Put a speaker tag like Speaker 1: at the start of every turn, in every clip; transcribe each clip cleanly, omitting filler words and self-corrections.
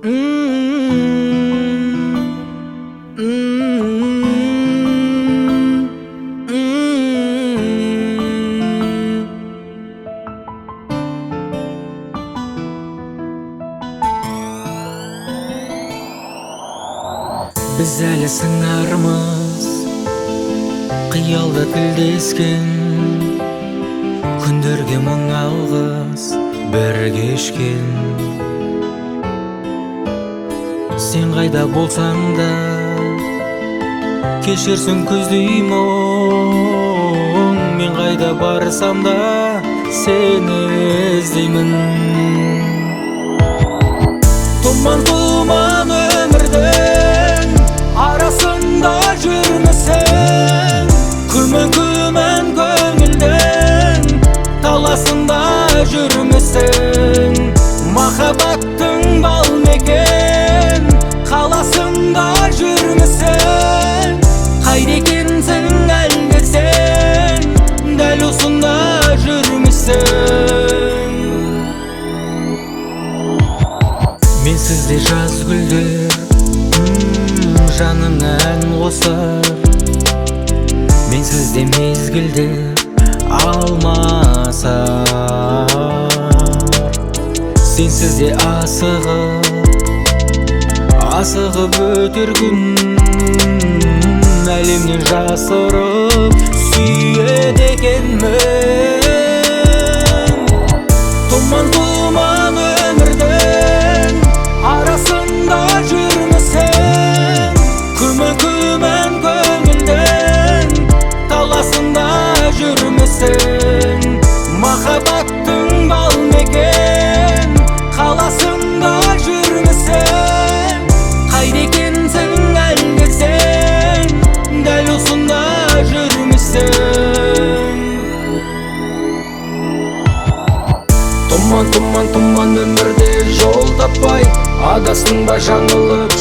Speaker 1: Biz әлі сыңармыз, қиялда тілдескен, күндерге мың алғыс бір кешкен. Сен қайда болсаң да, кешерсің күздей мұң. Мен қайда барсам да, сені іздеймін. Тұман өмірдің арасында жүрмісің? Күмән көңілдің таласында жүрмісің? Махаббаттың бал мекен қаласында жүрмісің? Қайда екенсің әлде сен, дәл осында жүрмісің? Мен сізде жаз гүлдер, жаным ән қосар. Мен сізде мезгілдер алмасар. Сен сізде асығып өтер күн, әлемнен жасырып сүйеді екенмін. Тұман өмірдің арасында жүрмісің? Күмән көңілдің таласында жүрмісің? Махаббаттың бал мекен қаласында жүрмісің? Қайда екенсің әлде сен, дәл осында жүрмісің? Тұман өмірде жол таппай, адастың ба жаңылып?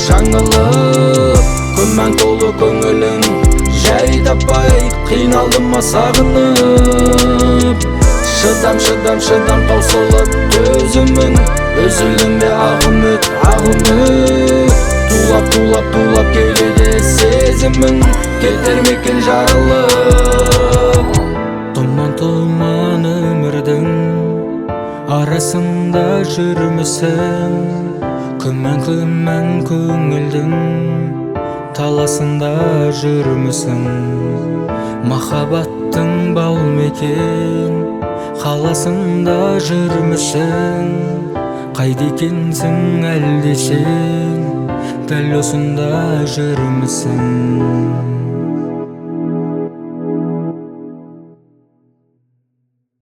Speaker 1: Күмән толы көңілің жай таппай, қиналдым ма сағынып? Шыдам таусылып төзімің, үзілдің бе ағым Тулап келеді сезімің, кетер мекен жарылып? Тұман өмірдің арасында жүрмісің? Күмән көңілдің таласында жүрмісің? Махаббаттың бал мекен қаласында жүрмісің? Қайда екенсің әлде сен, дәл осында жүрмісің?